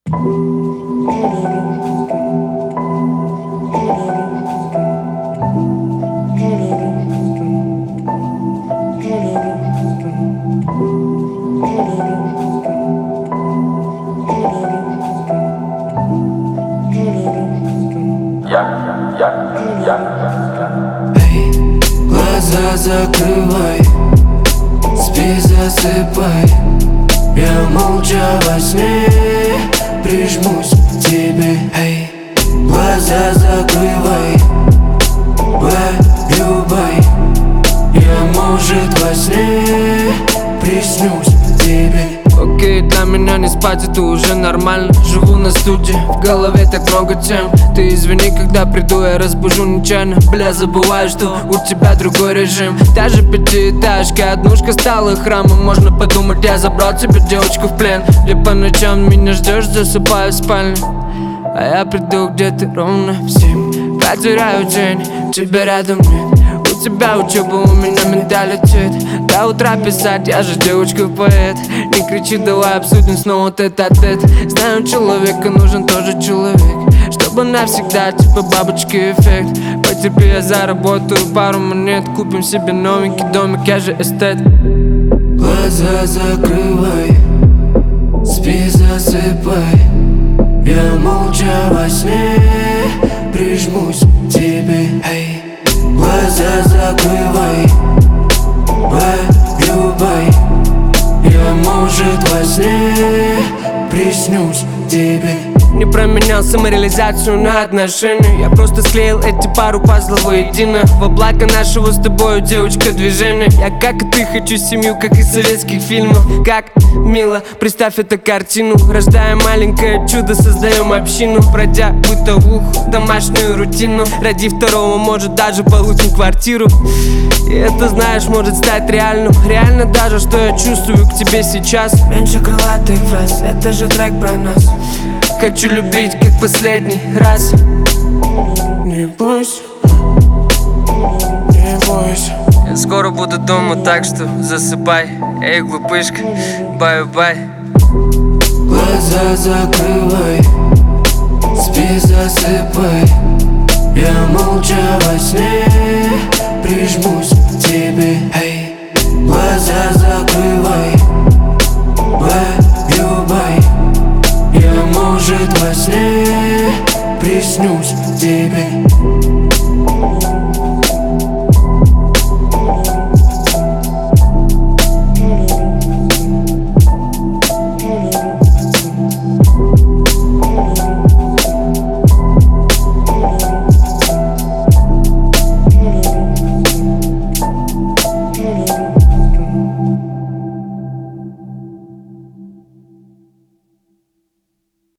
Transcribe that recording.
Эй, глаза закрывай, спи, засыпай. Я молча во сне прижмусь к тебе. Эй, глаза закрывай, любай. Я, может, во сне приснюсь тебе. Окей, для меня не спать это уже нормально. Живу на студии, в голове так много тем. Ты извини, когда приду, я разбужу нечаянно. Бля, забываю, что у тебя другой режим. Та же пятиэтажка, однушка стала храмом. Можно подумать, я забрал тебе девочку в плен. Где по ночам меня ждешь, засыпаю в спальне. А я приду, где ты ровно в 7. Потеряю день, тебя рядом нет. У тебя учеба, у меня менталитет. До утра писать, я же девочка-поэт. Не кричи, давай обсудим снова тет-а-тет. Знаю, человеку нужен тоже человек, чтобы навсегда, типа бабочки эффект. Потерпи, я заработаю пару монет. Купим себе новенький домик, я же эстет. Глаза закрывай, спи, засыпай. Я молча во сне прижмусь к тебе. Эй, глаза закрывай, любай. Я, может, во сне приснюсь тебе. Не променял самореализацию на отношения. Я просто склеил эти пару пазлов воедино. Во благо нашего с тобою, девочка, движения. Я, как и ты, хочу семью, как из советских фильмов. Как мило, представь эту картину. Рождаем маленькое чудо, создаем общину. Пройдя бытовуху, домашнюю рутину. Ради второго, может, даже получим квартиру. И это, знаешь, может стать реальным. Реально даже, что я чувствую к тебе сейчас. Меньше крылатых фраз, это же трек про нас. Хочу любить, как последний раз. Не бойся, не бойся. Я скоро буду дома, так что засыпай. Эй, глупышка, бай-бай. Глаза закрывай, спи, засыпай. Я молча во сне прижмусь к тебе. Эй, глаза закрывай, любай. Я, может, во сне приснюсь тебе.